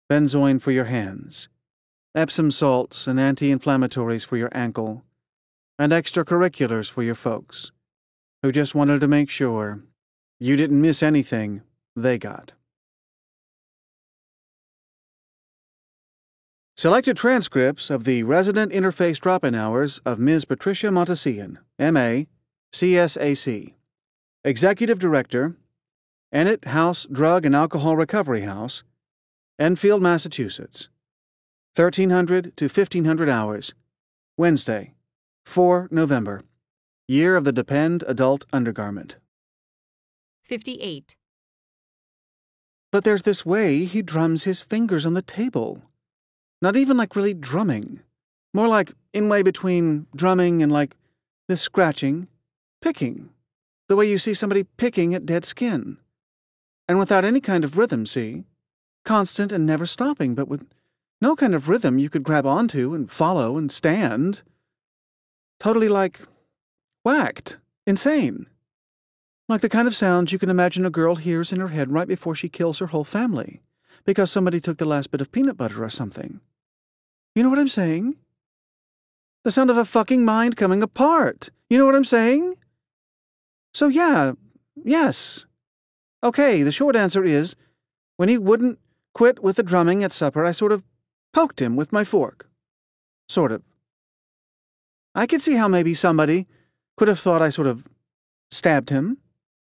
benzoin for your hands, Epsom salts and anti-inflammatories for your ankle, and extracurriculars for your folks, who just wanted to make sure you didn't miss anything they got. Selected transcripts of the resident interface drop-in hours of Ms. Patricia Montesian, M.A., CSAC, Executive Director, Ennet House Drug and Alcohol Recovery House, Enfield, Massachusetts, 1300 to 1500 hours, Wednesday, 4 November, year of the Depend Adult Undergarment. 58. But there's this way he drums his fingers on the table. Not even like really drumming. More like in way between drumming and like this scratching, picking. The way you see somebody picking at dead skin. And without any kind of rhythm, see? Constant and never stopping, but with no kind of rhythm you could grab onto and follow and stand. Totally like whacked, insane. Like the kind of sounds you can imagine a girl hears in her head right before she kills her whole family, because somebody took the last bit of peanut butter or something. You know what I'm saying? The sound of a fucking mind coming apart. You know what I'm saying? So yeah, yes. Okay, the short answer is, when he wouldn't quit with the drumming at supper, I sort of poked him with my fork. Sort of. I could see how maybe somebody could have thought I sort of stabbed him.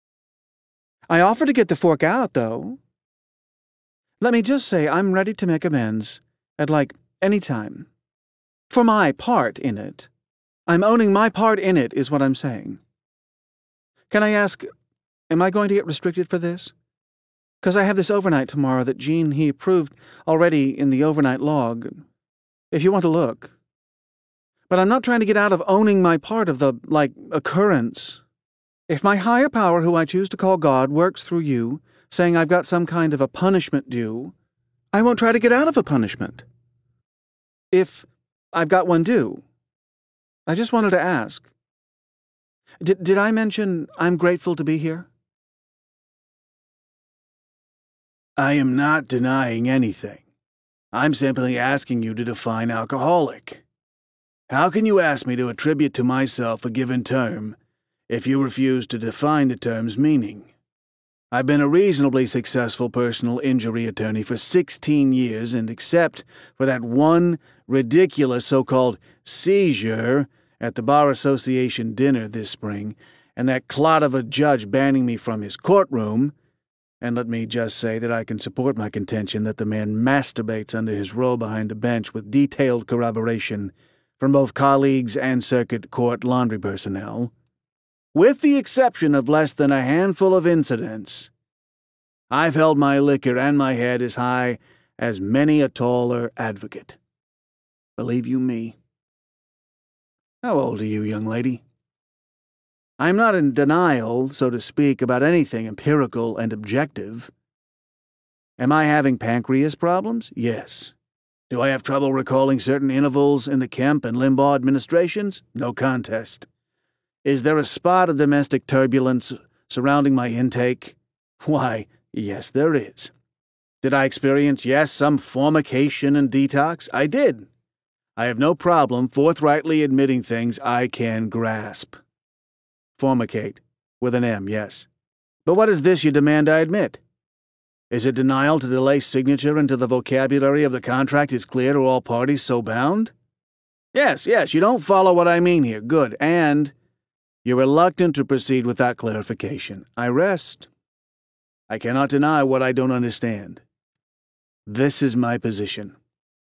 I offered to get the fork out, though. Let me just say I'm ready to make amends at, like, any time. For my part in it. I'm owning my part in it, is what I'm saying. Can I ask, am I going to get restricted for this? 'Cause I have this overnight tomorrow that Gene, he approved already in the overnight log, if you want to look. But I'm not trying to get out of owning my part of the, like, occurrence. If my higher power, who I choose to call God, works through you, saying I've got some kind of a punishment due, I won't try to get out of a punishment. If I've got one due. I just wanted to ask. Did I mention I'm grateful to be here? I am not denying anything. I'm simply asking you to define alcoholic. How can you ask me to attribute to myself a given term if you refuse to define the term's meaning? I've been a reasonably successful personal injury attorney for 16 years, and except for that one ridiculous so-called seizure at the Bar Association dinner this spring, and that clot of a judge banning me from his courtroom, and let me just say that I can support my contention that the man masturbates under his row behind the bench with detailed corroboration from both colleagues and circuit court laundry personnel, with the exception of less than a handful of incidents, I've held my liquor and my head as high as many a taller advocate. Believe you me. How old are you, young lady? I'm not in denial, so to speak, about anything empirical and objective. Am I having pancreas problems? Yes. Do I have trouble recalling certain intervals in the Kemp and Limbaugh administrations? No contest. Is there a spot of domestic turbulence surrounding my intake? Why, yes, there is. Did I experience, yes, some formication and detox? I did. I have no problem forthrightly admitting things I can grasp. Formicate, with an M, yes. But what is this you demand I admit? Is it denial to delay signature until the vocabulary of the contract is clear to all parties so bound? Yes, you don't follow what I mean here. Good. And you're reluctant to proceed without clarification. I rest. I cannot deny what I don't understand. This is my position.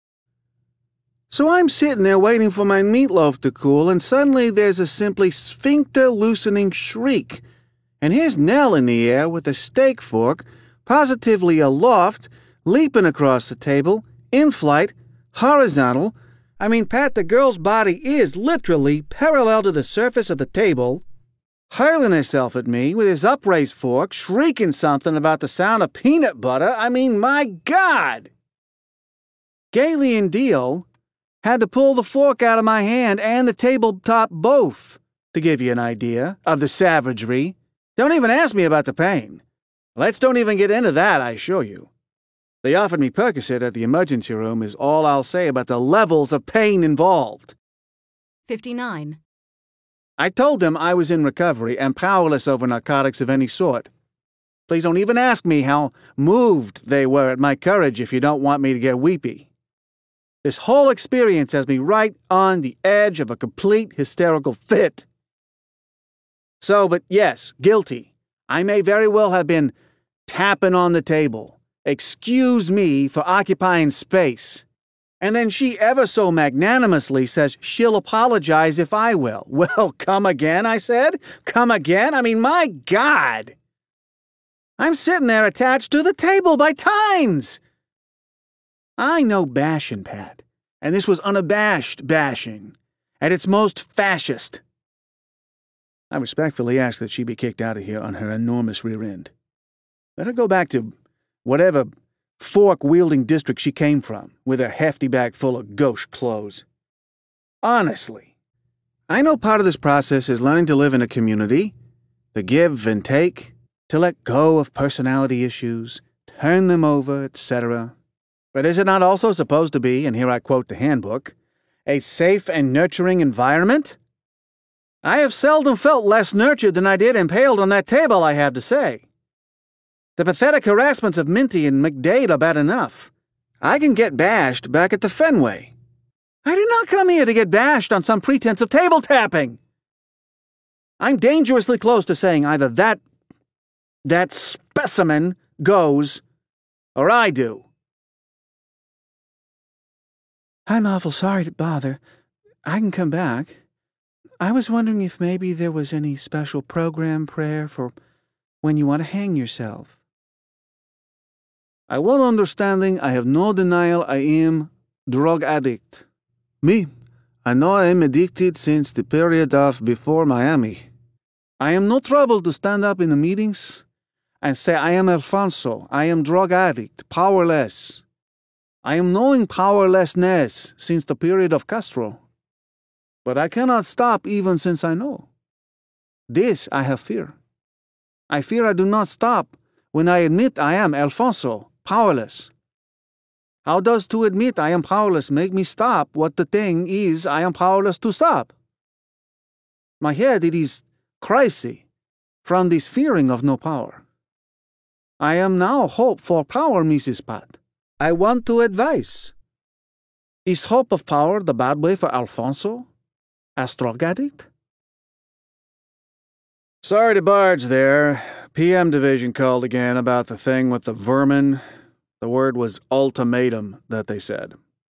So I'm sitting there waiting for my meatloaf to cool, and suddenly there's a simply sphincter-loosening shriek. And here's Nell in the air with a steak fork, positively aloft, leaping across the table, in flight, horizontal. I mean, Pat, the girl's body is literally parallel to the surface of the table, hurling herself at me with his upraised fork, shrieking something about the sound of peanut butter. I mean, my God! Gailey and Deal had to pull the fork out of my hand and the tabletop both, to give you an idea of the savagery. Don't even ask me about the pain. Let's don't even get into that, I assure you. They offered me Percocet at the emergency room is all I'll say about the levels of pain involved. 59. I told them I was in recovery and powerless over narcotics of any sort. Please don't even ask me how moved they were at my courage if you don't want me to get weepy. This whole experience has me right on the edge of a complete hysterical fit. So, but yes, guilty. I may very well have been tapping on the table. Excuse me for occupying space. And then she ever so magnanimously says she'll apologize if I will. Well, come again, I said. Come again? I mean, my God! I'm sitting there attached to the table by tines! I know bashing, Pat, and this was unabashed bashing, at its most fascist. I respectfully ask that she be kicked out of here on her enormous rear end. Let her go back to whatever fork-wielding district she came from, with her hefty bag full of gauche clothes. Honestly, I know part of this process is learning to live in a community, to give and take, to let go of personality issues, turn them over, etc. But is it not also supposed to be, and here I quote the handbook, a safe and nurturing environment? I have seldom felt less nurtured than I did impaled on that table, I have to say. The pathetic harassments of Minty and McDade are bad enough. I can get bashed back at the Fenway. I did not come here to get bashed on some pretense of table tapping. I'm dangerously close to saying either that specimen goes, or I do. I'm awful sorry to bother. I can come back. I was wondering if maybe there was any special program prayer for when you want to hang yourself. I want understanding I have no denial I am drug addict. Me, I know I am addicted since the period of before Miami. I am no trouble to stand up in the meetings and say I am Alfonso, I am drug addict, powerless. I am knowing powerlessness since the period of Castro. But I cannot stop even since I know. This I have fear. I fear I do not stop when I admit I am Alfonso, powerless. How does to admit I am powerless make me stop what the thing is I am powerless to stop? My head, it is crazy from this fearing of no power. I am now hope for power, Mrs. Pat. I want to advise. Is hope of power the bad way for Alfonso, as drug addict? Sorry to barge there. PM Division called again about the thing with the vermin. The word was ultimatum that they said.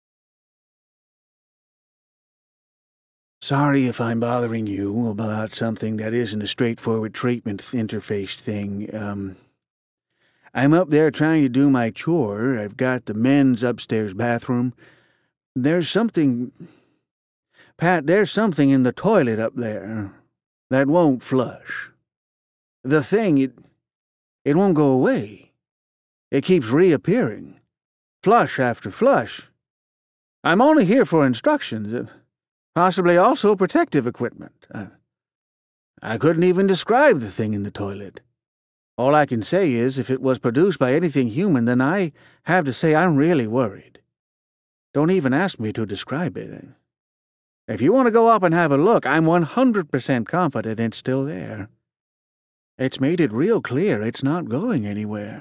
Sorry if I'm bothering you about something that isn't a straightforward treatment interface thing. I'm up there trying to do my chore. I've got the men's upstairs bathroom. There's something... Pat, there's something in the toilet up there that won't flush. The thing, it won't go away. It keeps reappearing, flush after flush. I'm only here for instructions, possibly also protective equipment. I couldn't even describe the thing in the toilet. All I can say is, if it was produced by anything human, then I have to say I'm really worried. Don't even ask me to describe it. If you want to go up and have a look, I'm 100% confident it's still there. It's made it real clear it's not going anywhere.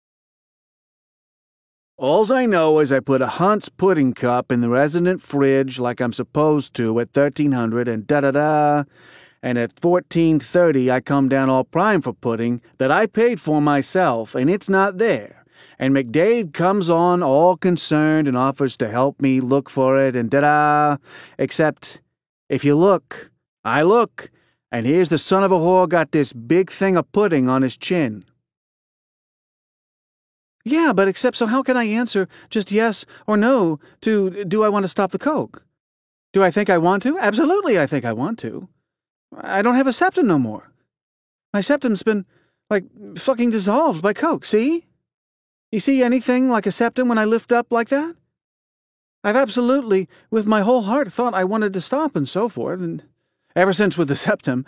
Alls I know is I put a Hunt's pudding cup in the resident fridge like I'm supposed to at 1300 and da-da-da, and at 14:30 I come down all prime for pudding that I paid for myself, and it's not there. And McDade comes on all concerned and offers to help me look for it, and da-da, except if you look, I look, and here's the son of a whore got this big thing of pudding on his chin. Yeah, but except so how can I answer just yes or no to do I want to stop the coke? Do I think I want to? Absolutely I think I want to. I don't have a septum no more. My septum's been, fucking dissolved by coke, see? You see anything like a septum when I lift up like that? I've absolutely, with my whole heart, thought I wanted to stop and so forth, and ever since with the septum.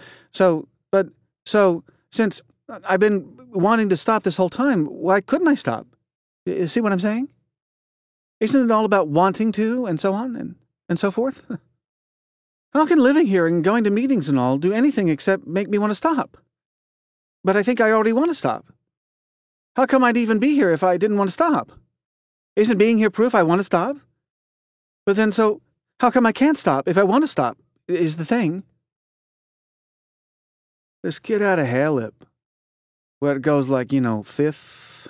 Since I've been wanting to stop this whole time, why couldn't I stop? You see what I'm saying? Isn't it all about wanting to, and so on, and so forth? How can living here and going to meetings and all do anything except make me want to stop? But I think I already want to stop. How come I'd even be here if I didn't want to stop? Isn't being here proof I want to stop? But then so, how come I can't stop if I want to stop, is the thing. This kid had a hair lip, where it goes like, fifth.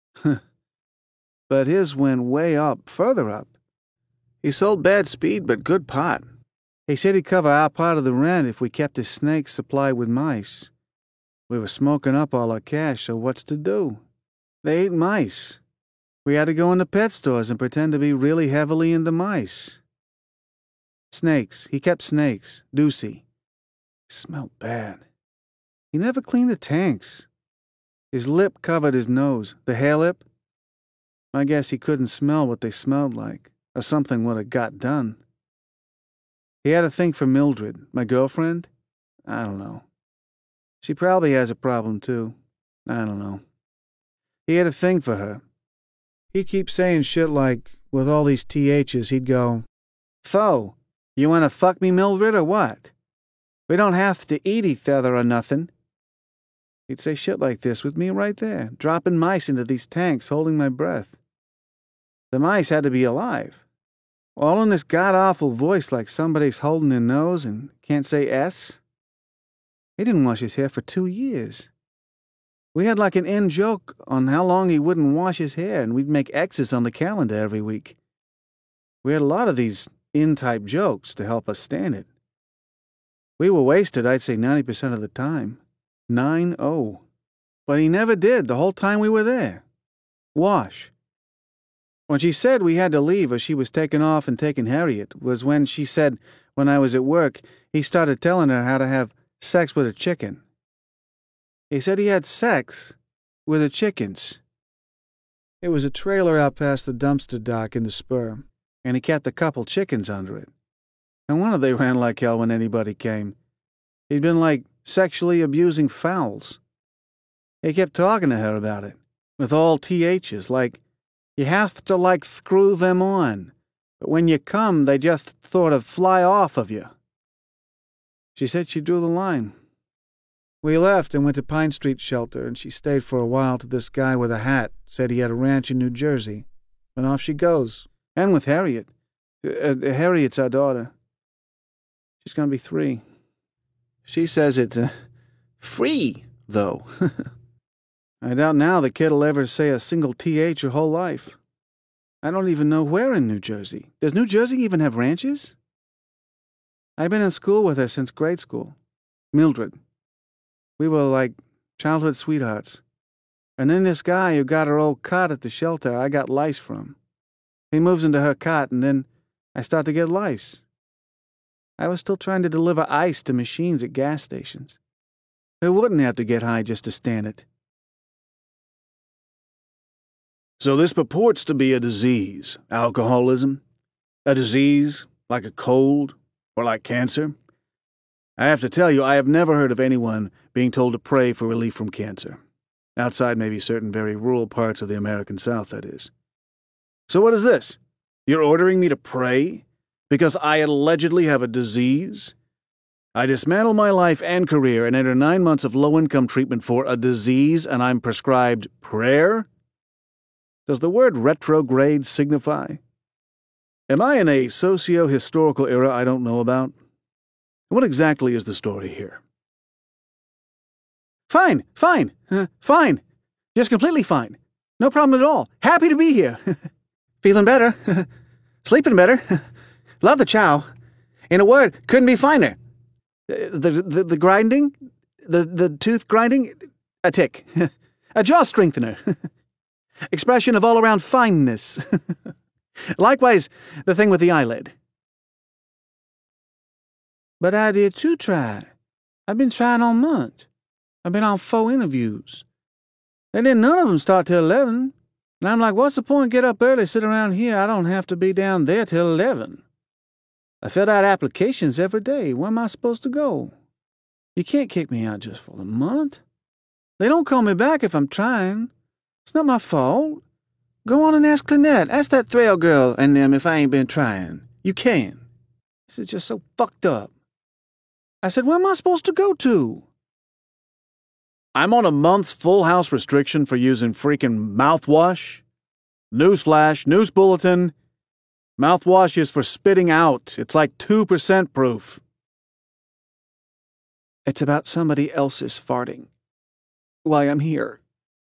But his went way up, further up. He sold bad speed but good pot. He said he'd cover our part of the rent if we kept his snakes supplied with mice. We were smoking up all our cash, so what's to do? They ate mice. We had to go into pet stores and pretend to be really heavily into mice. Snakes. He kept snakes. Doocy. Smelled bad. He never cleaned the tanks. His lip covered his nose. The hair lip? I guess he couldn't smell what they smelled like, or something would have got done. He had a thing for Mildred, my girlfriend. I don't know. She probably has a problem, too. I don't know. He had a thing for her. He'd keep saying shit like, with all these THs, he'd go, "Tho, you want to fuck me, Mildred, or what? We don't have to eat each other or nothing." He'd say shit like this with me right there, dropping mice into these tanks, holding my breath. The mice had to be alive. All in this god-awful voice like somebody's holding their nose and can't say S. He didn't wash his hair for 2 years. We had like an in-joke on how long he wouldn't wash his hair, and we'd make X's on the calendar every week. We had a lot of these in-type jokes to help us stand it. We were wasted, I'd say 90% of the time. 9-0. But he never did the whole time we were there. Wash. When she said we had to leave or she was taking off and taking Harriet was when she said, when I was at work, he started telling her how to have sex with a chicken. He said he had sex with the chickens. It was a trailer out past the dumpster dock in the spur, and he kept a couple chickens under it. And one of they ran like hell when anybody came. He'd been like sexually abusing fowls. He kept talking to her about it, with all THs, like, you have to like screw them on, but when you come, they just sort of fly off of you. She said she drew the line. We left and went to Pine Street Shelter, and she stayed for a while till this guy with a hat said he had a ranch in New Jersey. And off she goes. And with Harriet. Harriet's our daughter. She's gonna be 3. She says it's free, though. I doubt now the kid'll ever say a single TH her whole life. I don't even know where in New Jersey. Does New Jersey even have ranches? I've been in school with her since grade school. Mildred. We were like childhood sweethearts. And then this guy who got her old cot at the shelter I got lice from. He moves into her cot, and then I start to get lice. I was still trying to deliver ice to machines at gas stations. Who wouldn't have to get high just to stand it? So this purports to be a disease, alcoholism? A disease like a cold or like cancer? I have to tell you, I have never heard of anyone being told to pray for relief from cancer. Outside maybe certain very rural parts of the American South, that is. So what is this? You're ordering me to pray? Because I allegedly have a disease? I dismantle my life and career and enter 9 months of low-income treatment for a disease, and I'm prescribed prayer? Does the word retrograde signify? Am I in a socio-historical era I don't know about? What exactly is the story here? Fine. Fine. Just completely fine. No problem at all. Happy to be here. Feeling better. Sleeping better. Love the chow. In a word, couldn't be finer. The grinding? The tooth grinding? A tick. A jaw strengthener. Expression of all-around fineness. Likewise, the thing with the eyelid. But I did too try. I've been trying all month. I've been on 4 interviews. And then none of them start till 11. And I'm like, what's the point? Get up early, sit around here. I don't have to be down there till 11. I fill out applications every day. Where am I supposed to go? You can't kick me out just for the month. They don't call me back if I'm trying. It's not my fault. Go on and ask Lynette. Ask that Thrale girl and them if I ain't been trying. You can. This is just so fucked up. I said, where am I supposed to go to? I'm on a month's full house restriction for using freaking mouthwash. Newsflash, news bulletin. Mouthwash is for spitting out. It's like 2% proof. It's about somebody else's farting. Why I'm here.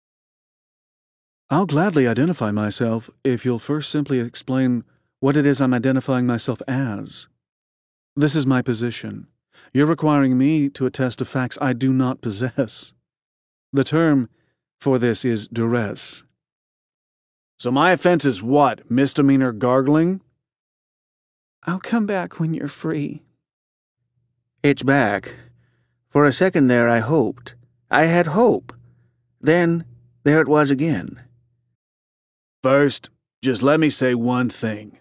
I'll gladly identify myself if you'll first simply explain what it is I'm identifying myself as. This is my position. You're requiring me to attest to facts I do not possess. The term for this is duress. So my offense is what? Misdemeanor gargling? I'll come back when you're free. It's back. For a second there I hoped. I had hope. Then there it was again. First, just let me say one thing.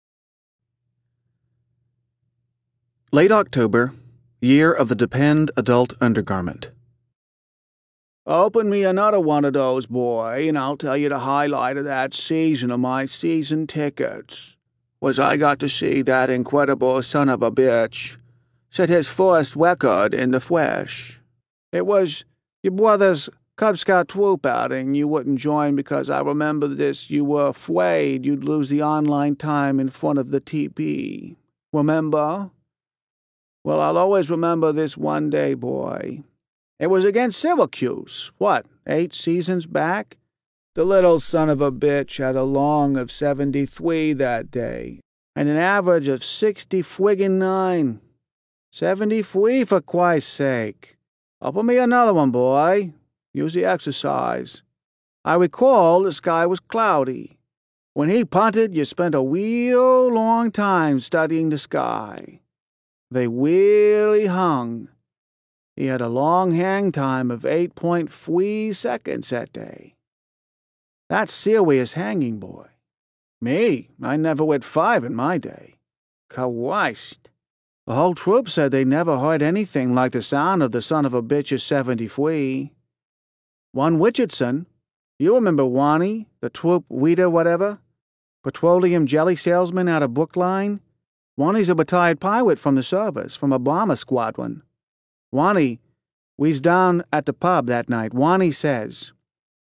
Late October, year of the Depend adult undergarment. Open me another one of those, boy, and I'll tell you the highlight of that season of my season tickets was I got to see that incredible son of a bitch set his first record in the flesh. It was your brother's Cub Scout troop outing you wouldn't join because I remember this you were afraid you'd lose the online time in front of the TP. Remember? Well, I'll always remember this one day, boy. It was against Syracuse. What, 8 seasons back? The little son of a bitch had a long of 73 that day, and an average of 60-9. 73 for Christ's sake. Open me another one, boy. Use the exercise. I recall the sky was cloudy. When he punted, you spent a real long time studying the sky. They really hung. He had a long hang time of 8.3 seconds that day. That's serious hanging, boy. Me, I never went 5 in my day. Christ. The whole troop said they never heard anything like the sound of the son of a bitch's 73. One Richardson, you remember Wani, the troop leader whatever? Petroleum jelly salesman out of Brookline? Wani's a retired pilot from the service, from a bomber squadron. Wani, we's down at the pub that night. Wani says,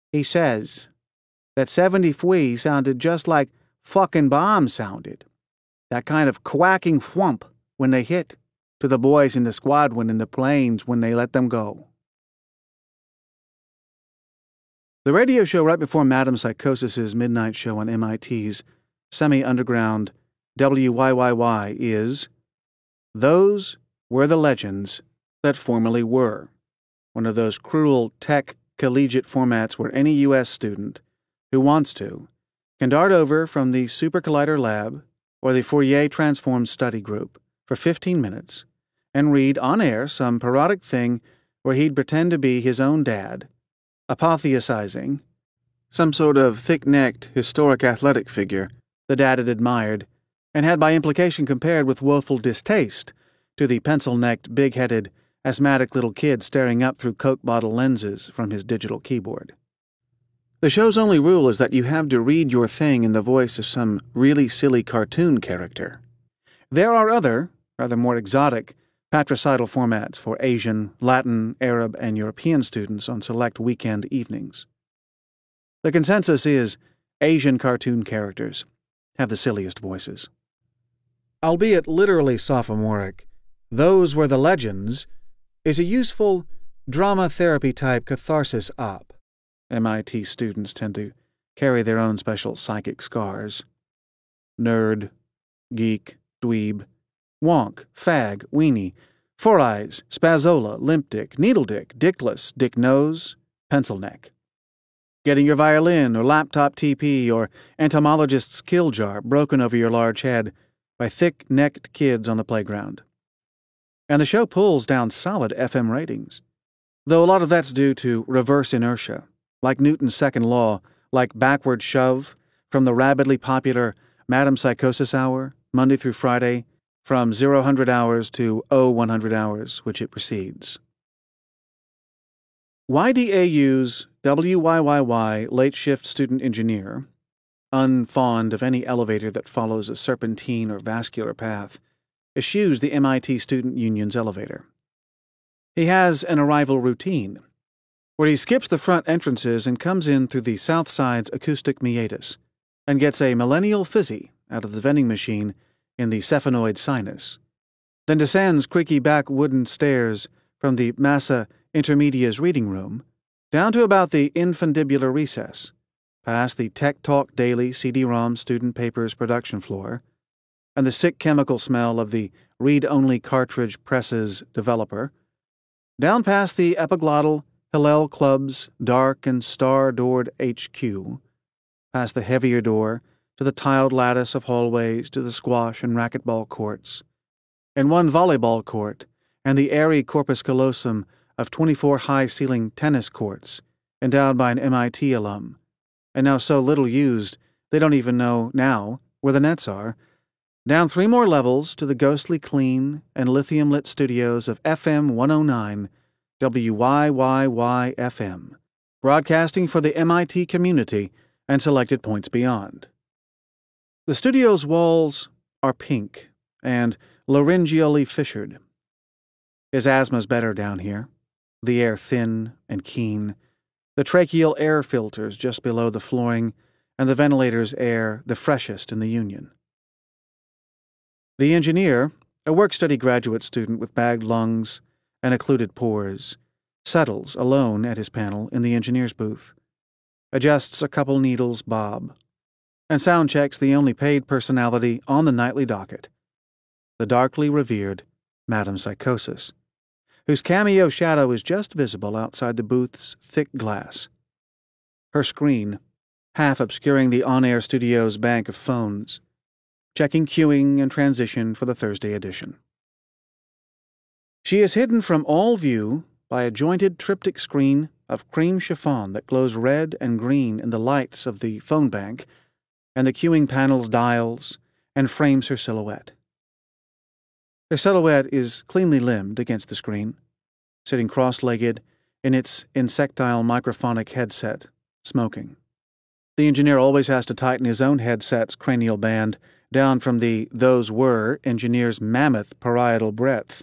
that 73 sounded just like fucking bombs sounded. That kind of quacking whump when they hit, to the boys in the squadron in the planes when they let them go. The radio show right before Madam Psychosis's midnight show on MIT's semi-underground WYYY is Those Were the Legends That Formerly Were, one of those cruel tech collegiate formats where any U.S. student who wants to can dart over from the Super Collider Lab or the Fourier Transform Study Group for 15 minutes and read on air some parodic thing where he'd pretend to be his own dad, apotheosizing some sort of thick-necked, historic athletic figure the dad had admired and had by implication compared with woeful distaste to the pencil-necked, big-headed, asthmatic little kid staring up through Coke bottle lenses from his digital keyboard. The show's only rule is that you have to read your thing in the voice of some really silly cartoon character. There are other, rather more exotic, patricidal formats for Asian, Latin, Arab, and European students on select weekend evenings. The consensus is Asian cartoon characters have the silliest voices. Albeit literally sophomoric, Those Were the Legends is a useful drama therapy-type catharsis op. MIT students tend to carry their own special psychic scars. Nerd, geek, dweeb, wonk, fag, weenie, four eyes, spazzola, limp dick, needle dick, dickless, dick nose, pencil neck. Getting your violin or laptop TP or entomologist's kill jar broken over your large head by thick-necked kids on the playground. And the show pulls down solid FM ratings, though a lot of that's due to reverse inertia, like Newton's second law, like backward shove from the rabidly popular Madam Psychosis Hour, Monday through Friday, from 0-100 hours to 0-100 hours, which it precedes. YDAU's WYYY late shift student engineer unfond of any elevator that follows a serpentine or vascular path, eschews the MIT Student Union's elevator. He has an arrival routine, where he skips the front entrances and comes in through the south side's acoustic meatus, and gets a millennial fizzy out of the vending machine in the cephenoid sinus, then descends creaky back wooden stairs from the Massa Intermedia's reading room down to about the infundibular recess, past the Tech Talk Daily CD-ROM student papers production floor, and the sick chemical smell of the read-only cartridge presses developer, down past the epiglottal Hillel Club's dark and star-doored HQ, past the heavier door to the tiled lattice of hallways to the squash and racquetball courts, and one volleyball court, and the airy corpus callosum of 24 high-ceiling tennis courts endowed by an MIT alum, and now so little used they don't even know now where the nets are, down 3 more levels to the ghostly clean and lithium-lit studios of FM 109 WYYY-FM, broadcasting for the MIT community and selected points beyond. The studio's walls are pink and laryngeally fissured. His asthma's better down here, the air thin and keen, the tracheal air filters just below the flooring, and the ventilator's air the freshest in the Union. The engineer, a work-study graduate student with bagged lungs and occluded pores, settles alone at his panel in the engineer's booth, adjusts a couple needles bob, and sound-checks the only paid personality on the nightly docket, the darkly revered Madam Psychosis, whose cameo shadow is just visible outside the booth's thick glass. Her screen, half obscuring the on-air studio's bank of phones, checking queuing and transition for the Thursday edition. She is hidden from all view by a jointed triptych screen of cream chiffon that glows red and green in the lights of the phone bank and the queuing panel's dials and frames her silhouette. Her silhouette is cleanly limbed against the screen, sitting cross-legged in its insectile microphonic headset, smoking. The engineer always has to tighten his own headset's cranial band down from the "those were" engineer's mammoth parietal breadth.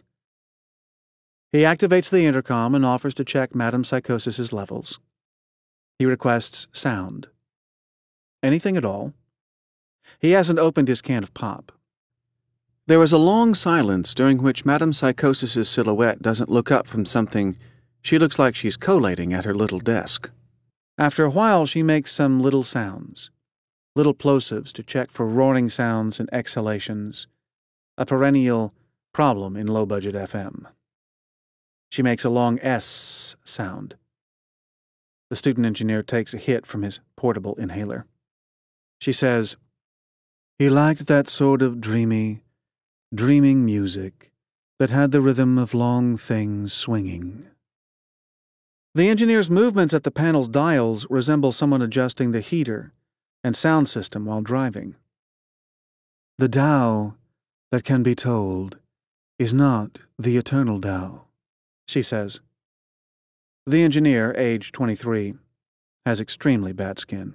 He activates the intercom and offers to check Madam Psychosis's levels. He requests sound. Anything at all. He hasn't opened his can of pop. There is a long silence during which Madam Psychosis's silhouette doesn't look up from something. She looks like she's collating at her little desk. After a while, she makes some little sounds, little plosives to check for roaring sounds and exhalations, a perennial problem in low-budget FM. She makes a long S sound. The student engineer takes a hit from his portable inhaler. She says, "He liked that sort of dreaming music that had the rhythm of long things swinging." The engineer's movements at the panel's dials resemble someone adjusting the heater and sound system while driving. "The Tao that can be told is not the eternal Tao," she says. The engineer, age 23, has extremely bad skin.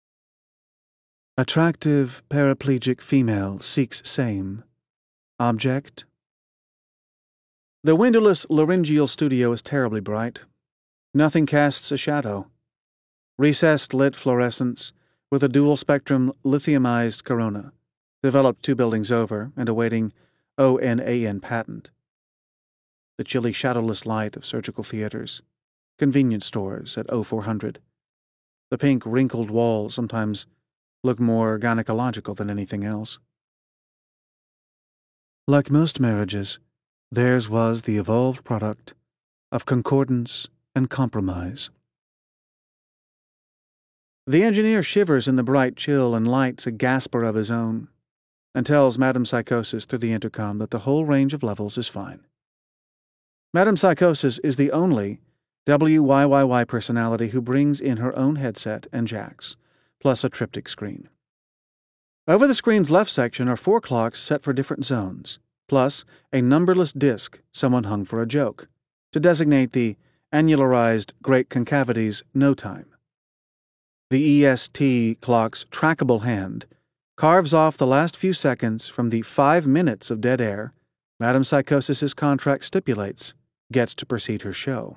"Attractive paraplegic female seeks same. Object?" The windowless laryngeal studio is terribly bright. Nothing casts a shadow. Recessed lit fluorescence with a dual-spectrum lithiumized corona, developed 2 buildings over and awaiting ONAN patent. The chilly shadowless light of surgical theaters, convenience stores at 0400. The pink wrinkled walls sometimes look more gynecological than anything else. Like most marriages, theirs was the evolved product of concordance and compromise. The engineer shivers in the bright chill and lights a gasper of his own, and tells Madam Psychosis through the intercom that the whole range of levels is fine. Madam Psychosis is the only WYYY personality who brings in her own headset and jacks, plus a triptych screen. Over the screen's left section are 4 clocks set for different zones, plus a numberless disc someone hung for a joke, to designate the annularized great concavity's no time. The EST clock's trackable hand carves off the last few seconds from the 5 minutes of dead air Madame Psychosis's contract stipulates gets to precede her show.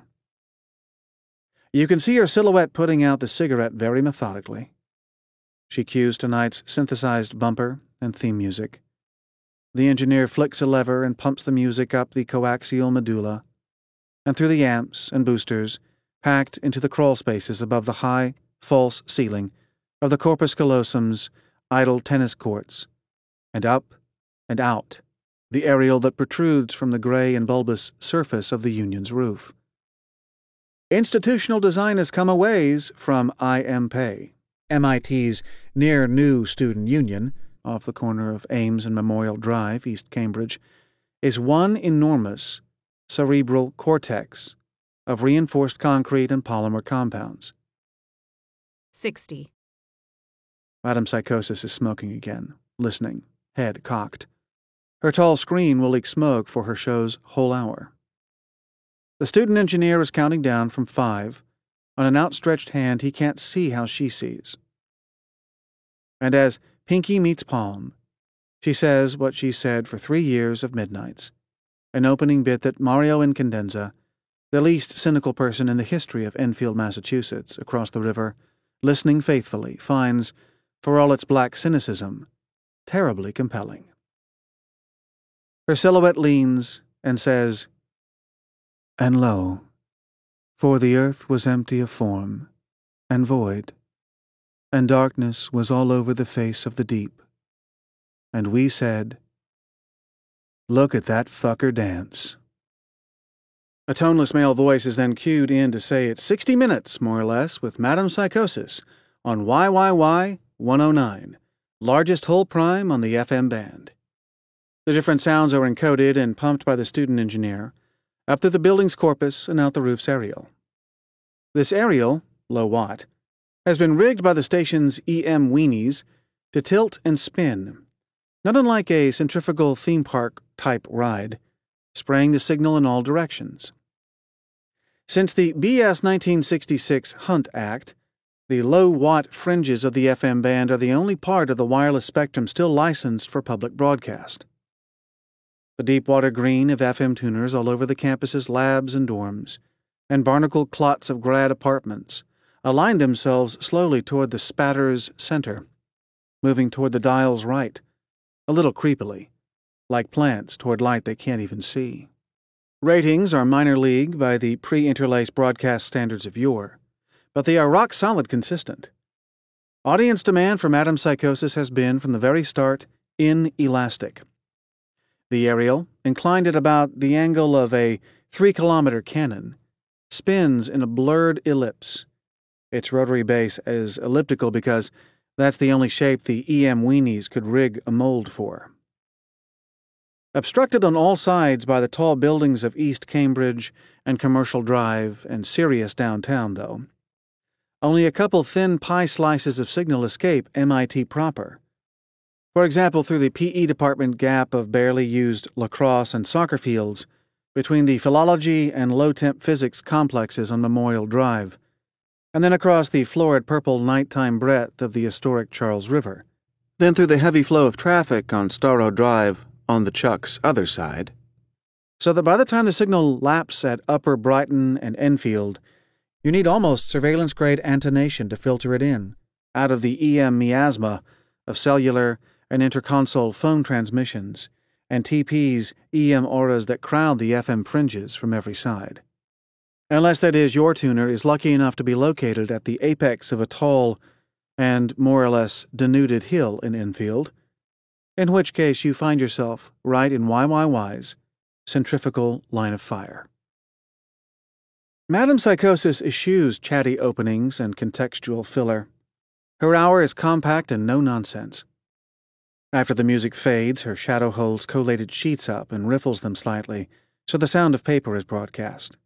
You can see her silhouette putting out the cigarette very methodically. She cues tonight's synthesized bumper and theme music. The engineer flicks a lever and pumps the music up the coaxial medulla, and through the amps and boosters packed into the crawl spaces above the high, false ceiling of the corpus callosum's idle tennis courts, and up and out the aerial that protrudes from the gray and bulbous surface of the Union's roof. Institutional design has come a ways from IMPay, MIT's near-new student union, off the corner of Ames and Memorial Drive, East Cambridge, is one enormous cerebral cortex of reinforced concrete and polymer compounds. 60. Madame Psychosis is smoking again, listening, head cocked. Her tall screen will leak smoke for her show's whole hour. The student engineer is counting down from 5. On an outstretched hand he can't see how she sees. And as pinky meets palm, she says what she said for 3 years of midnights, an opening bit that Mario Incandenza, the least cynical person in the history of Enfield, Massachusetts, across the river, listening faithfully, finds, for all its black cynicism, terribly compelling. Her silhouette leans and says, "And lo, for the earth was empty of form, and void, and darkness was all over the face of the deep. And we said, 'Look at that fucker dance.'" A toneless male voice is then cued in to say it's 60 minutes, more or less, with Madame Psychosis on YYY 109, largest whole prime on the FM band. The different sounds are encoded and pumped by the student engineer up through the building's corpus and out the roof's aerial. This aerial, low watt, has been rigged by the station's EM weenies to tilt and spin, not unlike a centrifugal theme park-type ride, spraying the signal in all directions. Since the BS 1966 Hunt Act, the low-watt fringes of the FM band are the only part of the wireless spectrum still licensed for public broadcast. The deep-water green of FM tuners all over the campus's labs and dorms, and barnacled clots of grad apartments, align themselves slowly toward the spatter's center, moving toward the dial's right, a little creepily, like plants toward light they can't even see. Ratings are minor league by the pre-interlaced broadcast standards of yore, but they are rock-solid consistent. Audience demand for Madame Psychosis has been, from the very start, inelastic. The aerial, inclined at about the angle of a 3-kilometer cannon, spins in a blurred ellipse. Its rotary base is elliptical because that's the only shape the EM weenies could rig a mold for. Obstructed on all sides by the tall buildings of East Cambridge and Commercial Drive and Sirius downtown, though, only a couple thin pie slices of signal escape MIT proper. For example, through the PE department gap of barely used lacrosse and soccer fields between the philology and low-temp physics complexes on Memorial Drive, and then across the florid purple nighttime breadth of the historic Charles River, then through the heavy flow of traffic on Storrow Drive on the Chuck's other side, so that by the time the signal laps at Upper Brighton and Enfield, you need almost surveillance-grade antenation to filter it in, out of the EM miasma of cellular and interconsole phone transmissions, and TP's EM auras that crowd the FM fringes from every side. Unless, that is, your tuner is lucky enough to be located at the apex of a tall and more or less denuded hill in Enfield, in which case you find yourself right in YYY's centrifugal line of fire. Madame Psychosis eschews chatty openings and contextual filler. Her hour is compact and no nonsense. After the music fades, her shadow holds collated sheets up and riffles them slightly, so the sound of paper is broadcast.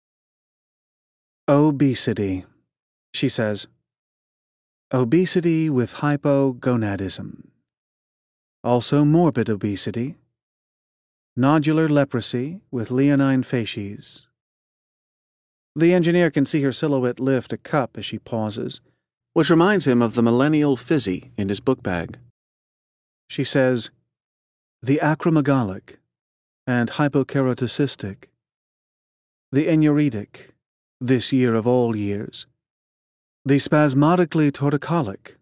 "Obesity," she says. "Obesity with hypogonadism. Also morbid obesity. Nodular leprosy with leonine facies." The engineer can see her silhouette lift a cup as she pauses, which reminds him of the millennial fizzy in his book bag. She says, the acromegalic and hypokeratocystic, the enuretic, this year of all years, the spasmodically torticolic.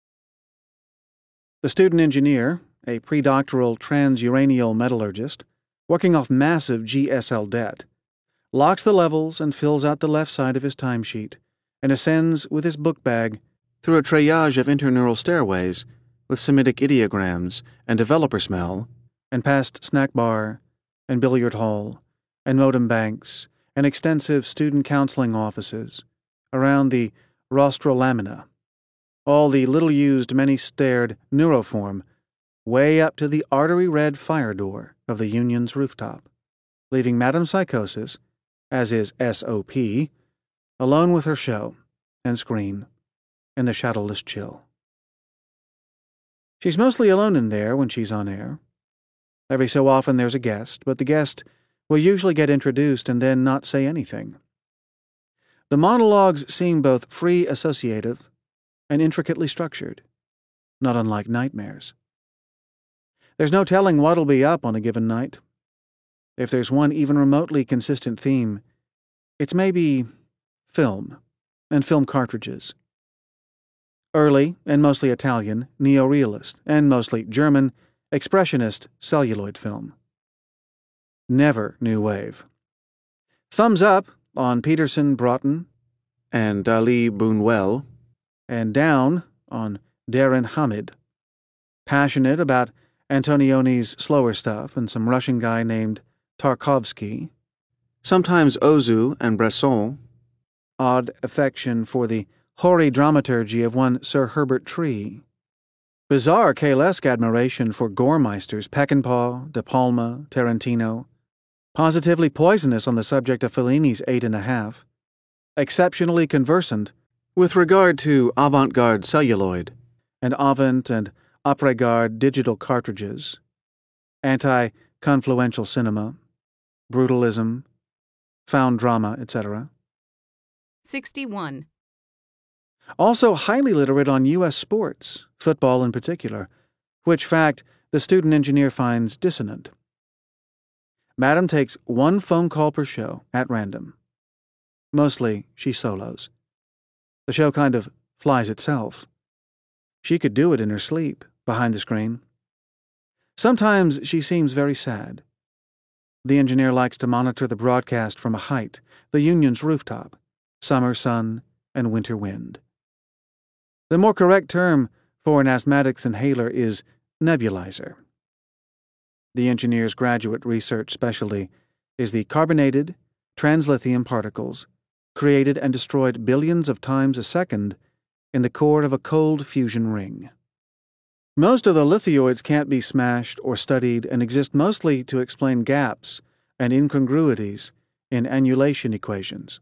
The student engineer, a predoctoral transuranial metallurgist, working off massive GSL debt, locks the levels and fills out the left side of his timesheet, and ascends with his book bag through a triage of interneural stairways with Semitic ideograms and developer smell, and past snack bar and billiard hall and modem banks and extensive student counseling offices, around the rostrolamina, all the little-used, many-stared neuroform, way up to the artery-red fire door of the Union's rooftop, leaving Madame Psychosis, as is SOP, alone with her show and screen in the shadowless chill. She's mostly alone in there when she's on air. Every so often there's a guest, but the guest will usually get introduced and then not say anything. The monologues seem both free associative and intricately structured, not unlike nightmares. There's no telling what'll be up on a given night. If there's one even remotely consistent theme, it's maybe film and film cartridges. Early and mostly Italian, neorealist, and mostly German, expressionist celluloid film. Never new wave. Thumbs up on Peterson Broughton and Dali Buñuel, and down on Darren Hamid. Passionate about Antonioni's slower stuff and some Russian guy named Tarkovsky. Sometimes Ozu and Bresson. Odd affection for the hoary dramaturgy of one Sir Herbert Tree. Bizarre Kalesque admiration for Goremeisters Peckinpah, De Palma, Tarantino. Positively poisonous on the subject of Fellini's 8.5. Exceptionally conversant with regard to avant-garde celluloid and avant and après-garde digital cartridges, anti-confluential cinema, brutalism, found drama, etc. 61. Also highly literate on U.S. sports, football in particular, which fact the student engineer finds dissonant. Madam takes one phone call per show, at random. Mostly, she solos. The show kind of flies itself. She could do it in her sleep, behind the screen. Sometimes she seems very sad. The engineer likes to monitor the broadcast from a height, the Union's rooftop, summer sun and winter wind. The more correct term for an asthmatic's inhaler is nebulizer. The engineer's graduate research specialty is the carbonated, translithium particles created and destroyed billions of times a second in the core of a cold fusion ring. Most of the lithioids can't be smashed or studied and exist mostly to explain gaps and incongruities in annulation equations.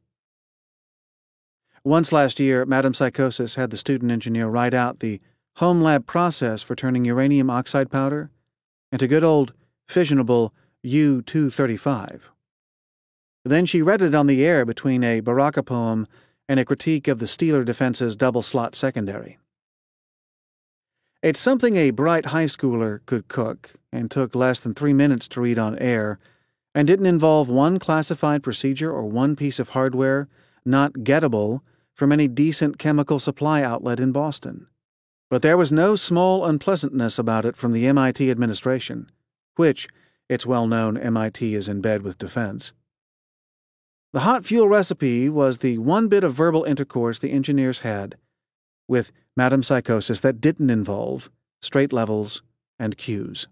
Once last year, Madame Psychosis had the student engineer write out the home lab process for turning uranium oxide powder into good old fissionable U-235. Then she read it on the air between a Baraka poem and a critique of the Steeler defense's double-slot secondary. It's something a bright high schooler could cook and took less than 3 minutes to read on air and didn't involve one classified procedure or one piece of hardware not gettable from any decent chemical supply outlet in Boston. But there was no small unpleasantness about it from the MIT administration, which, it's well known MIT is in bed with defense. The hot fuel recipe was the one bit of verbal intercourse the engineers had with Madame Psychosis that didn't involve straight levels and cues.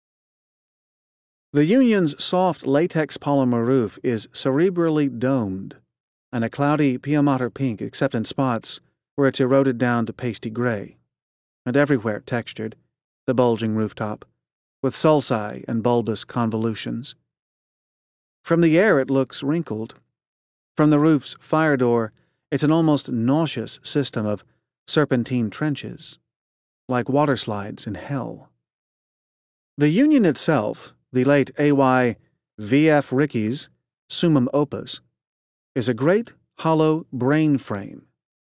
The Union's soft latex polymer roof is cerebrally domed and a cloudy Piemonter pink except in spots where it's eroded down to pasty gray, and everywhere textured, the bulging rooftop, with sulci and bulbous convolutions. From the air it looks wrinkled. From the roof's fire door, it's an almost nauseous system of serpentine trenches, like water slides in hell. The Union itself, the late A.Y. V.F. Ricky's summum opus, is a great, hollow brain frame,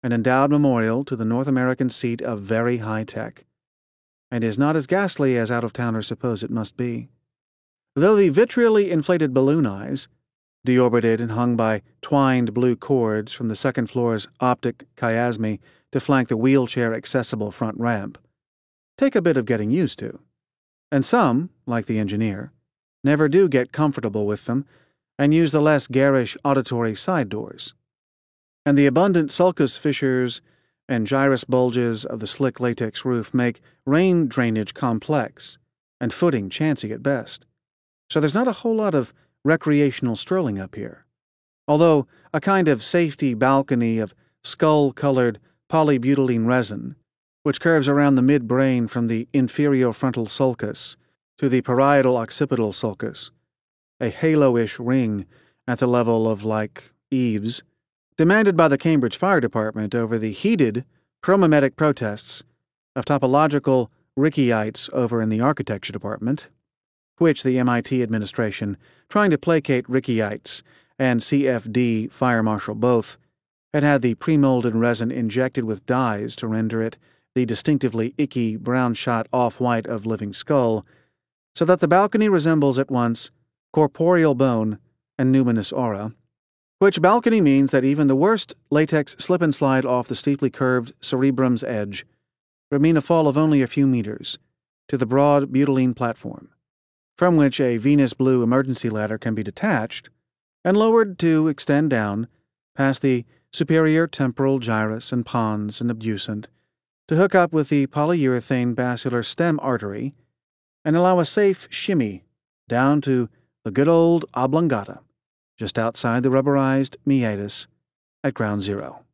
an endowed memorial to the North American seat of very high tech, and is not as ghastly as out-of-towners suppose it must be. Though the vitriolly inflated balloon eyes, deorbited and hung by twined blue cords from the second floor's optic chiasmi to flank the wheelchair-accessible front ramp, take a bit of getting used to. And some, like the engineer, never do get comfortable with them and use the less garish auditory side doors. And the abundant sulcus fissures and gyrus bulges of the slick latex roof make rain drainage complex and footing chancy at best. So there's not a whole lot of recreational strolling up here, although a kind of safety balcony of skull-colored polybutylene resin, which curves around the midbrain from the inferior-frontal sulcus to the parietal-occipital sulcus, a halo-ish ring at the level of, like, eaves, demanded by the Cambridge Fire Department over the heated, chromometic protests of topological Rickyites over in the Architecture Department, which the MIT administration, trying to placate Rickyites and CFD Fire Marshal both, had the pre-molded resin injected with dyes to render it the distinctively icky brown-shot off-white of living skull, so that the balcony resembles at once corporeal bone and numinous aura, which balcony means that even the worst latex slip-and-slide off the steeply curved cerebrum's edge would mean a fall of only a few meters to the broad butylene platform, from which a Venus blue emergency ladder can be detached and lowered to extend down past the superior temporal gyrus and pons and abducent to hook up with the polyurethane basilar stem artery and allow a safe shimmy down to the good old oblongata just outside the rubberized meatus at ground zero.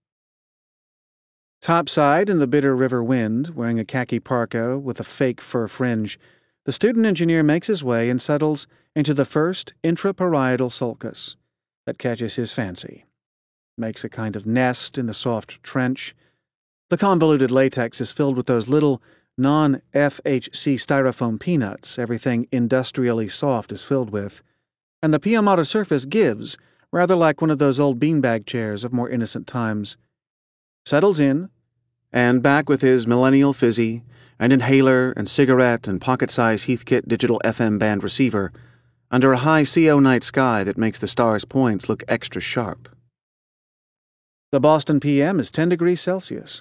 Topside in the bitter river wind, wearing a khaki parka with a fake fur fringe, the student engineer makes his way and settles into the first intraparietal sulcus that catches his fancy. Makes a kind of nest in the soft trench. The convoluted latex is filled with those little non-FHC styrofoam peanuts everything industrially soft is filled with, and the pia mater surface gives, rather like one of those old beanbag chairs of more innocent times. Settles in, and back with his millennial fizzy and inhaler and cigarette and pocket-size Heathkit digital FM band receiver, under a high CO night sky that makes the stars' points look extra sharp. The Boston PM is 10 degrees Celsius.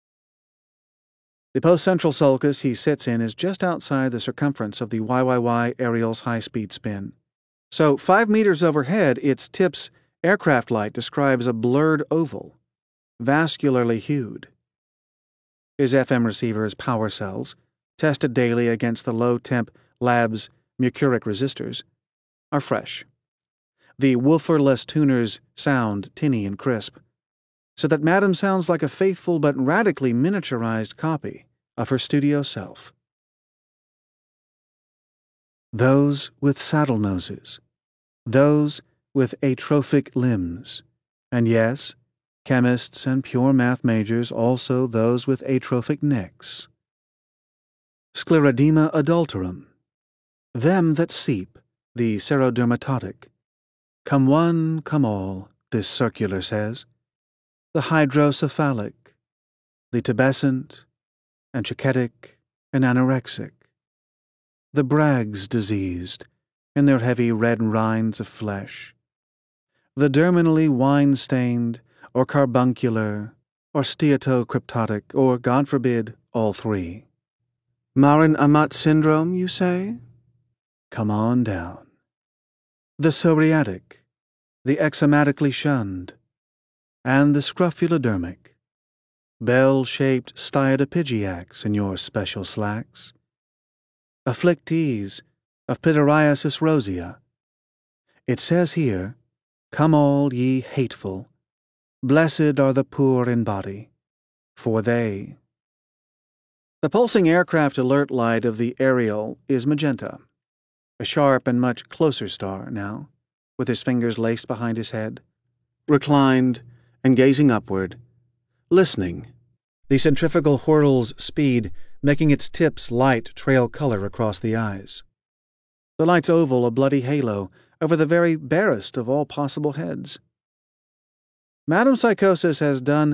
The post-central sulcus he sits in is just outside the circumference of the YYY Ariel's high-speed spin. So 5 meters overhead, its tip's aircraft light describes a blurred oval, vascularly hued. His FM receiver's power cells, tested daily against the low-temp lab's mercuric resistors, are fresh. The wooferless tuner's sound tinny and crisp, so that Madam sounds like a faithful but radically miniaturized copy of her studio self. Those with saddle noses, those with atrophic limbs, and yes, chemists and pure math majors also those with atrophic necks. Sclerodema adulterum, them that seep, the serodermatotic. Come one, come all, this circular says. The hydrocephalic, the tubescent, and chichetic, and anorexic. The Bragg's diseased, in their heavy red rinds of flesh. The derminally wine-stained, or carbuncular, or steatocryptotic, or, God forbid, all three. Marin Amat syndrome, you say? Come on down. The psoriatic, the eczomatically shunned, and the scrofulodermic, bell-shaped styadopygiacs in your special slacks. Afflictees of pityriasis rosea. It says here, come all ye hateful, blessed are the poor in body, for they. The pulsing aircraft alert light of the Ariel is magenta, a sharp and much closer star now, with his fingers laced behind his head, reclined and gazing upward, listening, the centrifugal whirl's speed making its tips light trail color across the eyes. The light's oval a bloody halo over the very barest of all possible heads. Madam Psychosis has done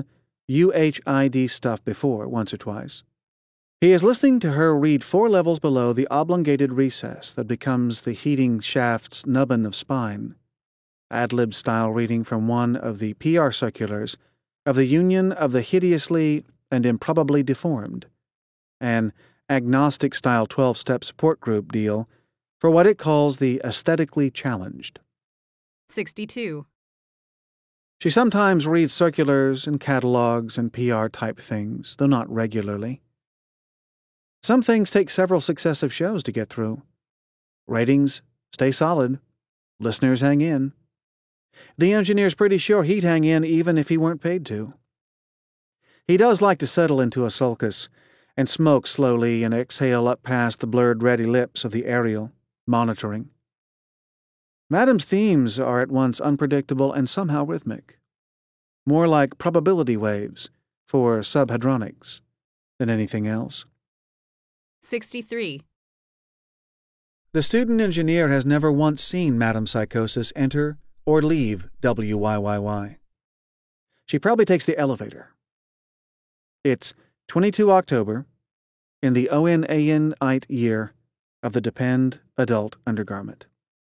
UHID stuff before, once or twice. He is listening to her read 4 levels below the oblongated recess that becomes the heating shaft's nubbin of spine. Ad-lib style reading from one of the PR circulars of the Union of the Hideously and Improbably Deformed, an agnostic-style 12-step support group deal for what it calls the aesthetically challenged. 62. She sometimes reads circulars and catalogs and PR-type things, though not regularly. Some things take several successive shows to get through. Ratings stay solid. Listeners hang in. The engineer's pretty sure he'd hang in even if he weren't paid to. He does like to settle into a sulcus and smoke slowly and exhale up past the blurred ready lips of the aerial, monitoring. Madam's themes are at once unpredictable and somehow rhythmic, more like probability waves for subhadronics than anything else. 63. The student engineer has never once seen Madam Psychosis enter or leave WYYY. She probably takes the elevator. It's 22 October in the ONAN-ite year of the Depend adult undergarment.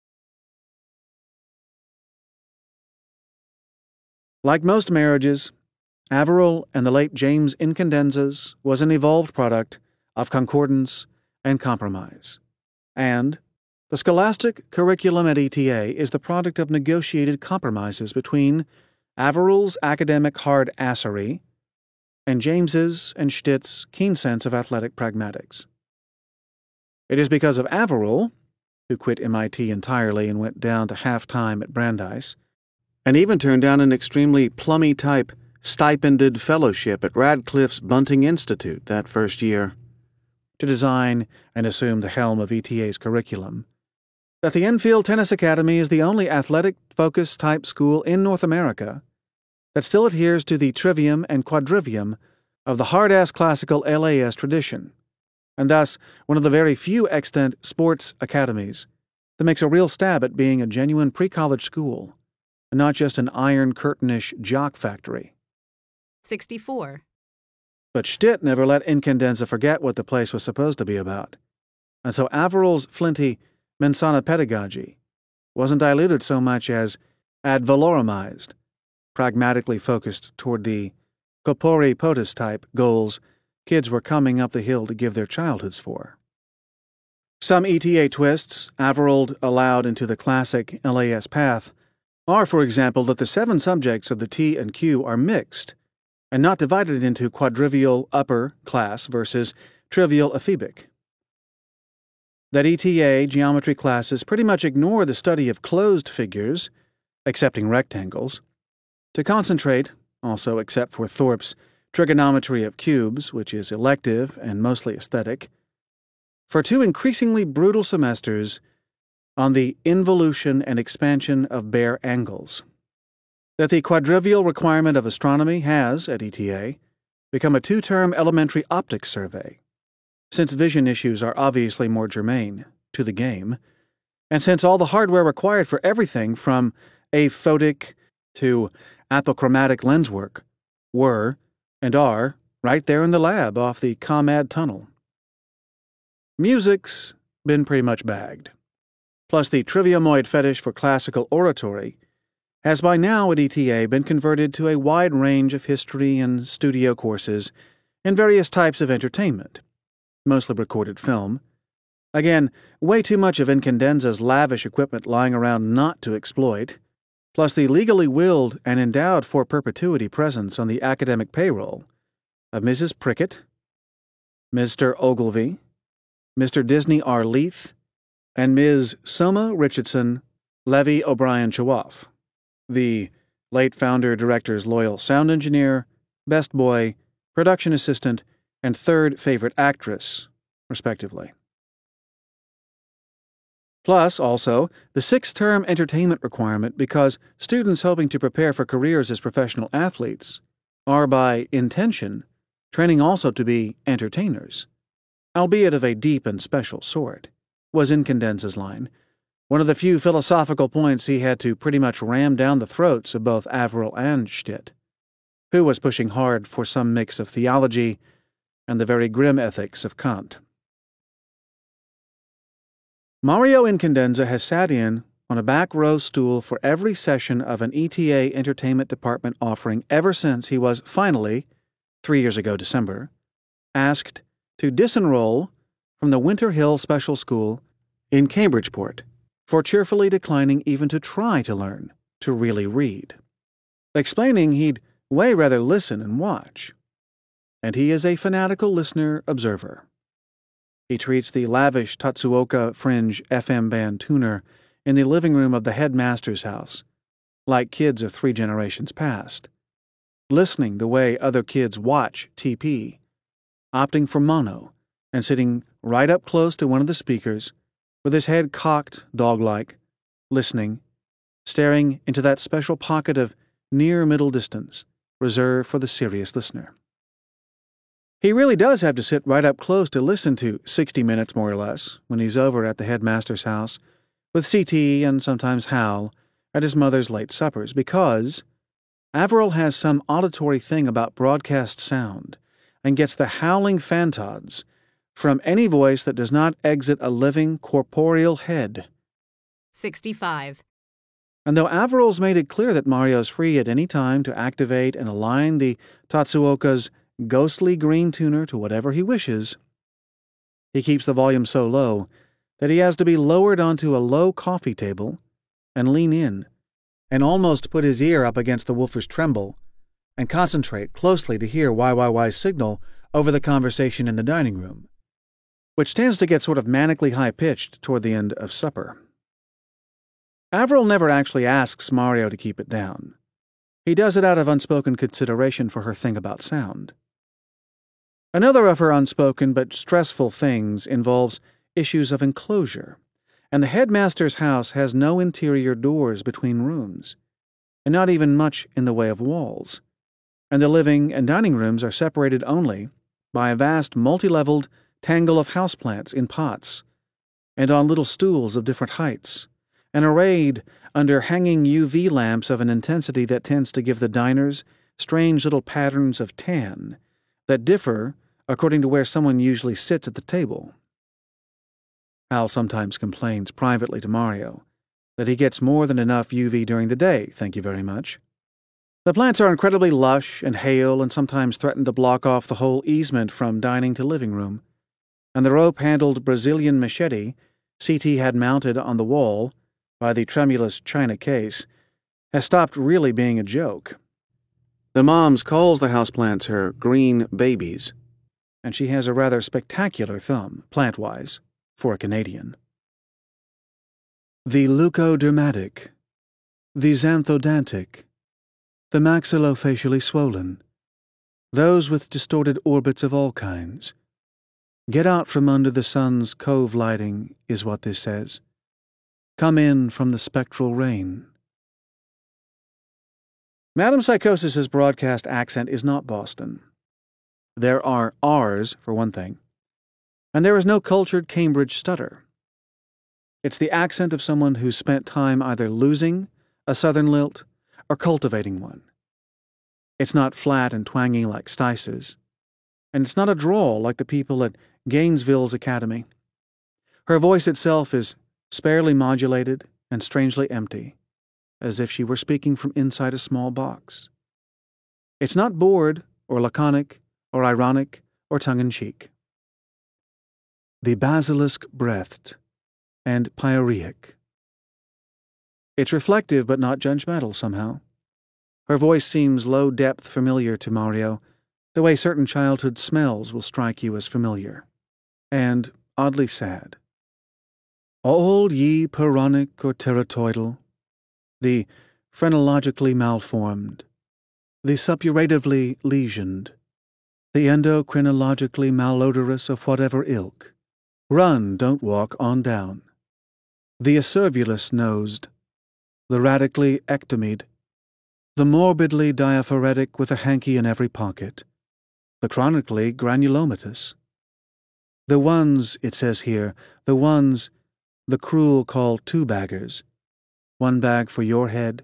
Like most marriages, Averill and the late James Incandenzas was an evolved product of concordance and compromise, and the scholastic curriculum at ETA is the product of negotiated compromises between Averill's academic hard-assery and James's and Stitt's keen sense of athletic pragmatics. It is because of Averill, who quit MIT entirely and went down to half-time at Brandeis, and even turned down an extremely plummy-type stipended fellowship at Radcliffe's Bunting Institute that first year, to design and assume the helm of ETA's curriculum, that the Enfield Tennis Academy is the only athletic-focused type school in North America that still adheres to the trivium and quadrivium of the hard-ass classical LAS tradition, and thus one of the very few extant sports academies that makes a real stab at being a genuine pre-college school, and not just an iron curtain-ish jock factory. 64. But Stitt never let Incandenza forget what the place was supposed to be about, and so Averill's flinty mensana pedagogy wasn't diluted so much as ad valoremized, pragmatically focused toward the corpore potus type goals kids were coming up the hill to give their childhoods for. Some ETA twists Averill allowed into the classic LAS path are, for example, that the 7 subjects of the T and Q are mixed and not divided into quadrivial upper class versus trivial ephebic. That ETA geometry classes pretty much ignore the study of closed figures, excepting rectangles, to concentrate, also except for Thorpe's trigonometry of cubes, which is elective and mostly aesthetic, for 2 increasingly brutal semesters on the involution and expansion of bare angles. That the quadrivial requirement of astronomy has, at ETA, become a 2-term elementary optics survey, since vision issues are obviously more germane to the game, and since all the hardware required for everything from aphotic to apochromatic lens work were and are right there in the lab off the ComAd tunnel. Music's been pretty much bagged. Plus the triviumoid fetish for classical oratory has by now at ETA been converted to a wide range of history and studio courses and various types of entertainment, mostly recorded film. Again, way too much of Incandenza's lavish equipment lying around not to exploit, plus the legally willed and endowed for perpetuity presence on the academic payroll of Mrs. Prickett, Mr. Ogilvy, Mr. Disney R. Leith, and Ms. Soma Richardson Levy O'Brien Chawoff, the late founder-director's loyal sound engineer, best boy, production assistant, and 3rd favorite actress, respectively. Plus, also, the 6-term entertainment requirement because students hoping to prepare for careers as professional athletes are, by intention, training also to be entertainers, albeit of a deep and special sort, was Incandenza's line, one of the few philosophical points he had to pretty much ram down the throats of both Averill and Stitt, who was pushing hard for some mix of theology and the very grim ethics of Kant. Mario Incandenza has sat in on a back row stool for every session of an ETA Entertainment Department offering ever since he was finally, 3 years ago December, asked to disenroll from the Winter Hill Special School in Cambridgeport for cheerfully declining even to try to learn to really read, explaining he'd way rather listen and watch. And he is a fanatical listener-observer. He treats the lavish Tatsuoka Fringe FM band tuner in the living room of the headmaster's house like kids of 3 generations past, listening the way other kids watch TP, opting for mono and sitting right up close to one of the speakers with his head cocked dog-like, listening, staring into that special pocket of near middle distance reserved for the serious listener. He really does have to sit right up close to listen to 60 Minutes more or less when he's over at the headmaster's house with CT and sometimes Hal at his mother's late suppers, because Averill has some auditory thing about broadcast sound and gets the howling fantods from any voice that does not exit a living corporeal head. 65. And though Averill's made it clear that Mario's free at any time to activate and align the Tatsuoka's ghostly green tuner to whatever he wishes, he keeps the volume so low that he has to be lowered onto a low coffee table and lean in and almost put his ear up against the woofer's tremble and concentrate closely to hear YYY's signal over the conversation in the dining room, which tends to get sort of manically high-pitched toward the end of supper. Averill never actually asks Mario to keep it down. He does it out of unspoken consideration for her thing about sound. Another of her unspoken but stressful things involves issues of enclosure, and the headmaster's house has no interior doors between rooms, and not even much in the way of walls, and the living and dining rooms are separated only by a vast multi-leveled tangle of houseplants in pots and on little stools of different heights, and arrayed under hanging UV lamps of an intensity that tends to give the diners strange little patterns of tan that differ according to where someone usually sits at the table. Hal sometimes complains privately to Mario that he gets more than enough UV during the day, thank you very much. The plants are incredibly lush and hale and sometimes threaten to block off the whole easement from dining to living room, and the rope-handled Brazilian machete CT had mounted on the wall by the tremulous china case has stopped really being a joke. The moms calls the houseplants her green babies, and she has a rather spectacular thumb, plant-wise, for a Canadian. The leucodermatic, the xanthodantic, the maxillofacially swollen, those with distorted orbits of all kinds. Get out from under the sun's cove lighting, is what this says. Come in from the spectral rain. Madam Psychosis's broadcast accent is not Boston. There are R's, for one thing, and there is no cultured Cambridge stutter. It's the accent of someone who's spent time either losing a southern lilt or cultivating one. It's not flat and twangy like Stice's, and it's not a drawl like the people at Gainesville's Academy. Her voice itself is sparely modulated and strangely empty, as if she were speaking from inside a small box. It's not bored or laconic or ironic or tongue-in-cheek. The basilisk-breathed and pyreaic. It's reflective but not judgmental somehow. Her voice seems low-depth familiar to Mario, the way certain childhood smells will strike you as familiar, and oddly sad. All ye Pyrrhonic or pterotoidal, the phrenologically malformed, the suppuratively lesioned, the endocrinologically malodorous of whatever ilk, run, don't walk, on down. The acervulous-nosed, the radically ectomied, the morbidly diaphoretic with a hanky in every pocket, the chronically granulomatous. The ones, it says here, the ones the cruel call two-baggers, one bag for your head,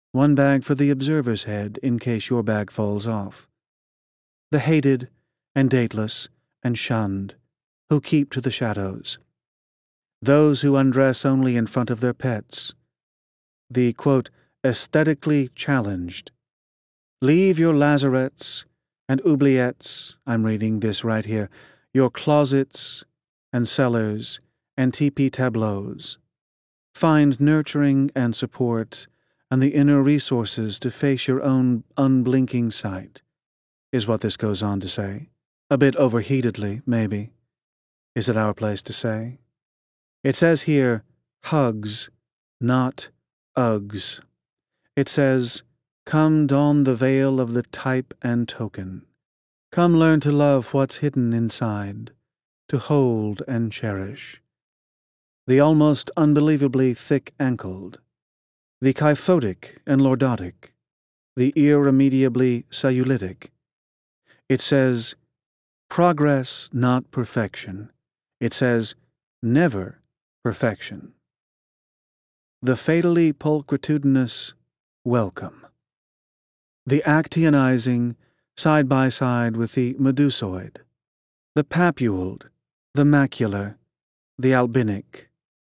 One bag for the observer's head in case your bag falls off. The hated and dateless and shunned, who keep to the shadows. Those who undress only in front of their pets. The, quote, aesthetically challenged. Leave your lazarettes and oubliettes, I'm reading this right here, your closets and cellars and teepee tableaus. Find nurturing and support and the inner resources to face your own unblinking sight, is what this goes on to say. A bit overheatedly, maybe. Is it our place to say? It says here, hugs, not Uggs. It says, come don the veil of the type and token. Come learn to love what's hidden inside, to hold and cherish. The almost unbelievably thick-ankled, the kyphotic and lordotic, the irremediably cellulitic. It says, progress, not perfection. It says, never perfection. The fatally pulchritudinous welcome. The actionizing side by side with the medusoid, the papuled, the macular, the albinic.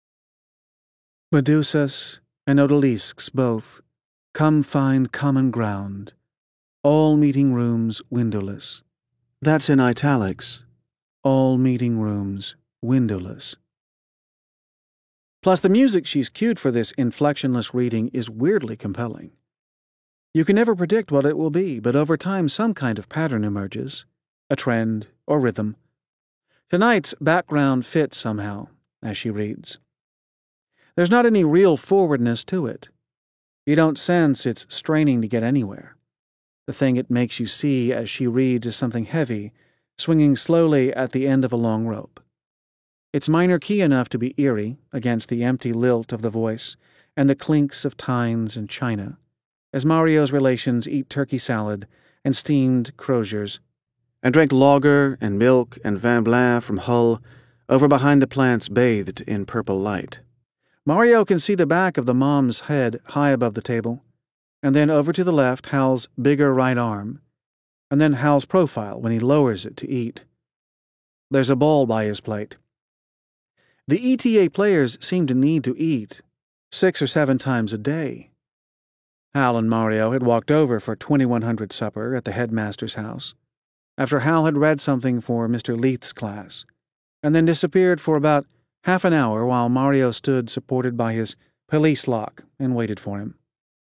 Medusas and odalisques both, come find common ground, all meeting rooms windowless. That's in italics, all meeting rooms windowless. Plus, the music she's cued for this inflectionless reading is weirdly compelling. You can never predict what it will be, but over time some kind of pattern emerges, a trend or rhythm. Tonight's background fits somehow, as she reads. There's not any real forwardness to it. You don't sense it's straining to get anywhere. The thing it makes you see as she reads is something heavy, swinging slowly at the end of a long rope. It's minor key enough to be eerie against the empty lilt of the voice and the clinks of tines and china, as Mario's relations eat turkey salad and steamed croziers, and drank lager and milk and vin blanc from Hull over behind the plants bathed in purple light. Mario can see the back of the mom's head high above the table, and then over to the left Hal's bigger right arm, and then Hal's profile when he lowers it to eat. There's a bowl by his plate. The ETA players seem to need to eat 6 or 7 times a day. Hal and Mario had walked over for 2100 supper at the headmaster's house, after Hal had read something for Mr. Leith's class, and then disappeared for about half an hour while Mario stood supported by his police lock and waited for him.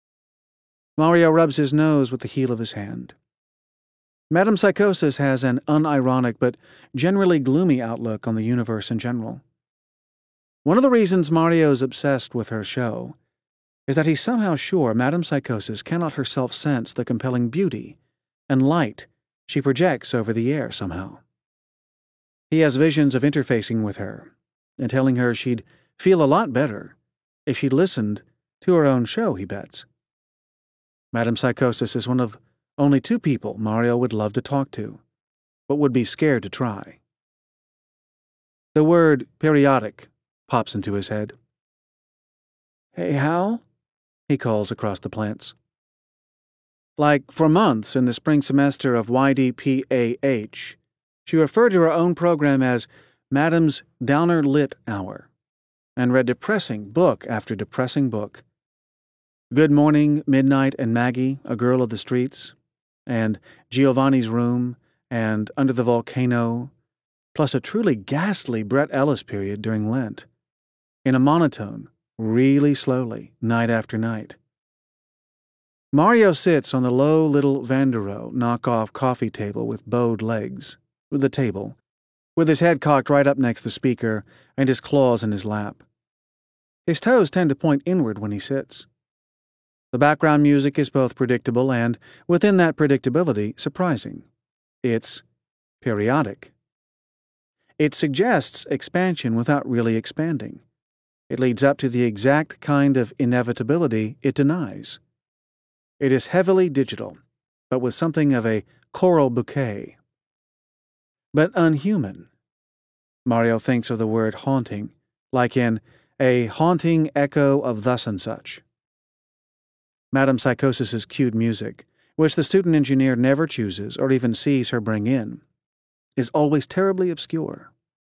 Mario rubs his nose with the heel of his hand. Madame Psychosis has an unironic but generally gloomy outlook on the universe in general. One of the reasons Mario's obsessed with her show is that he's somehow sure Madame Psychosis cannot herself sense the compelling beauty and light she projects over the air somehow. He has visions of interfacing with her and telling her she'd feel a lot better if she'd listened to her own show, he bets. Madame Psychosis is one of only 2 people Mario would love to talk to, but would be scared to try. The word periodic pops into his head. Hey, Hal? He calls across the plants. Like, for months in the spring semester of YDPAH, she referred to her own program as Madame's Downer Lit Hour, and read depressing book after depressing book. Good Morning, Midnight, and Maggie, A Girl of the Streets, and Giovanni's Room, and Under the Volcano, plus a truly ghastly Bret Ellis period during Lent, in a monotone, really slowly, night after night. Mario sits on the low little Vandero knockoff coffee table with bowed legs, with his head cocked right up next the speaker and his claws in his lap. His toes tend to point inward when he sits. The background music is both predictable and, within that predictability, surprising. It's periodic. It suggests expansion without really expanding. It leads up to the exact kind of inevitability it denies. It is heavily digital, but with something of a choral bouquet. But unhuman. Mario thinks of the word haunting, like in a haunting echo of thus and such. Madame Psychosis's cued music, which the student engineer never chooses or even sees her bring in, is always terribly obscure.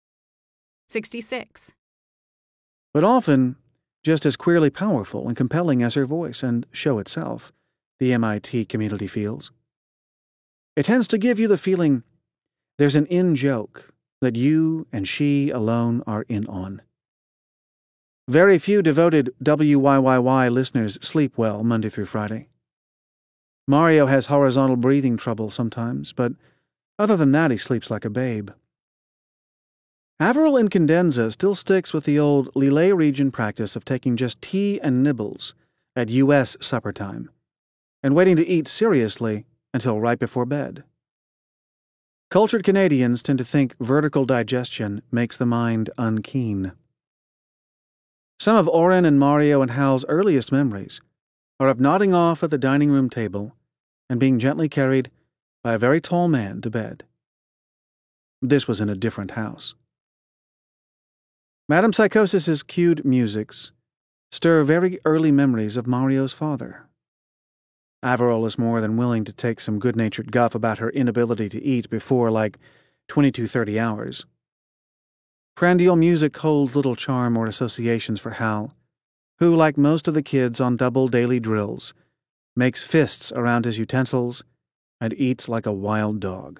66. But often just as queerly powerful and compelling as her voice and show itself, the MIT community feels. It tends to give you the feeling there's an in-joke that you and she alone are in on. Very few devoted WYYY listeners sleep well Monday through Friday. Mario has horizontal breathing trouble sometimes, but other than that he sleeps like a babe. Averil in Cadenza still sticks with the old Lillet region practice of taking just tea and nibbles at U.S. supper time, and waiting to eat seriously until right before bed. Cultured Canadians tend to think vertical digestion makes the mind unkeen. Some of Oren and Mario and Hal's earliest memories are of nodding off at the dining room table and being gently carried by a very tall man to bed. This was in a different house. Madame Psychosis's cued musics stir very early memories of Mario's father. Averil is more than willing to take some good-natured guff about her inability to eat before, 22:30 hours. Prandial music holds little charm or associations for Hal, who, like most of the kids on double daily drills, makes fists around his utensils and eats like a wild dog.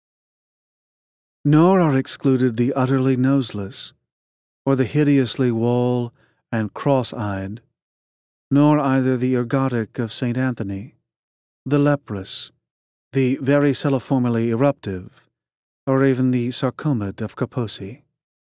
Nor are excluded the utterly noseless, or the hideously wall and cross-eyed, nor either the ergotic of St. Anthony, the leprous, the varicella-formally eruptive, or even the sarcomate of Kaposi.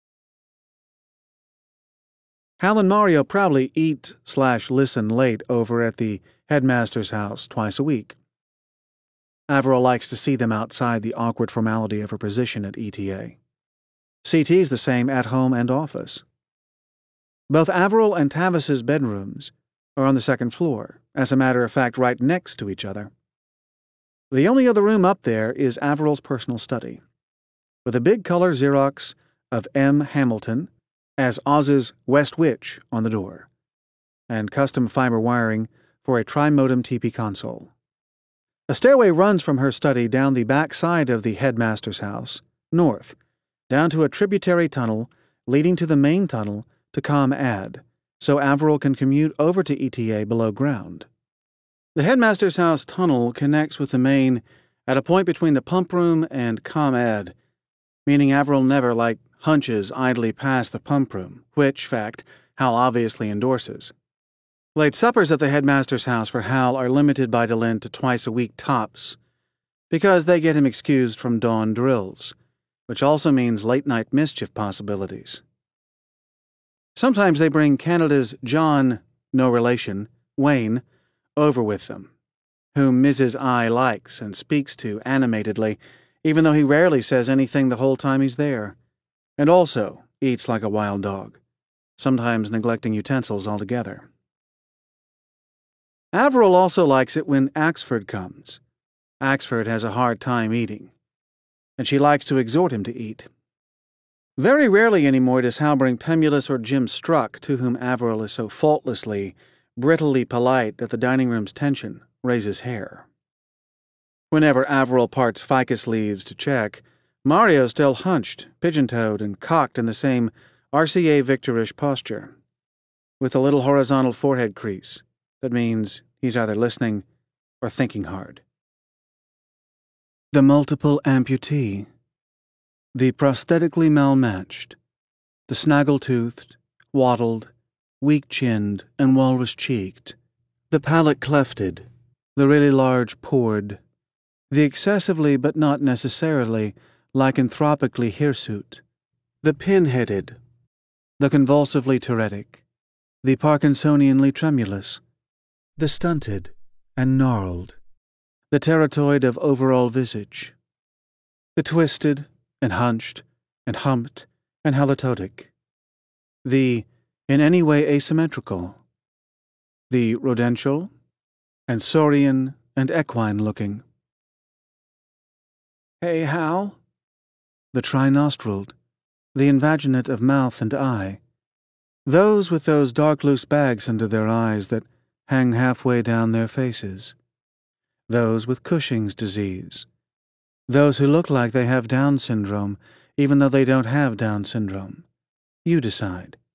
Hal and Mario proudly eat/listen late over at the headmaster's house twice a week. Averil likes to see them outside the awkward formality of her position at ETA. CT's the same at home and office. Both Averil and Tavis's bedrooms are on the second floor, as a matter of fact right next to each other. The only other room up there is Averil's personal study, with a big color Xerox of M. Hamilton as Oz's West Witch on the door, and custom fiber wiring for a tri-modem TP console. A stairway runs from her study down the back side of the headmaster's house, north, down to a tributary tunnel leading to the main tunnel to ComAd, so Averil can commute over to ETA below ground. The headmaster's house tunnel connects with the main at a point between the pump room and ComAd, meaning Averil never, hunches idly past the pump room, which fact Hal obviously endorses. Late suppers at the headmaster's house for Hal are limited by Delenn to twice a week tops, because they get him excused from dawn drills, which also means late-night mischief possibilities. Sometimes they bring Canada's John, no relation, Wayne, over with them, whom Mrs. I likes and speaks to animatedly, even though he rarely says anything the whole time he's there, and also eats like a wild dog, sometimes neglecting utensils altogether. Averil also likes it when Axford comes. Axford has a hard time eating, and she likes to exhort him to eat. Very rarely anymore does Hal bring Pemulus or Jim Struck, to whom Averil is so faultlessly, brittly polite that the dining room's tension raises hair. Whenever Averil parts ficus leaves to check, Mario's still hunched, pigeon-toed, and cocked in the same RCA Victorish posture, with a little horizontal forehead crease that means he's either listening or thinking hard. The multiple amputee, the prosthetically malmatched, the snaggle-toothed, wattled, weak-chinned, and walrus-cheeked, the palate-clefted, the really large pored, the excessively but not necessarily lycanthropically hirsute, the pin-headed, the convulsively touretic, the Parkinsonianly tremulous, the stunted and gnarled, the teratoid of overall visage, the twisted and hunched and humped and halitotic, the in any way asymmetrical, the rodential and saurian and equine-looking. Hey, Hal? The tri-nostriled, the invaginate of mouth and eye, those with those dark loose bags under their eyes that hang halfway down their faces. Those with Cushing's disease. Those who look like they have Down syndrome, even though they don't have Down syndrome. You decide.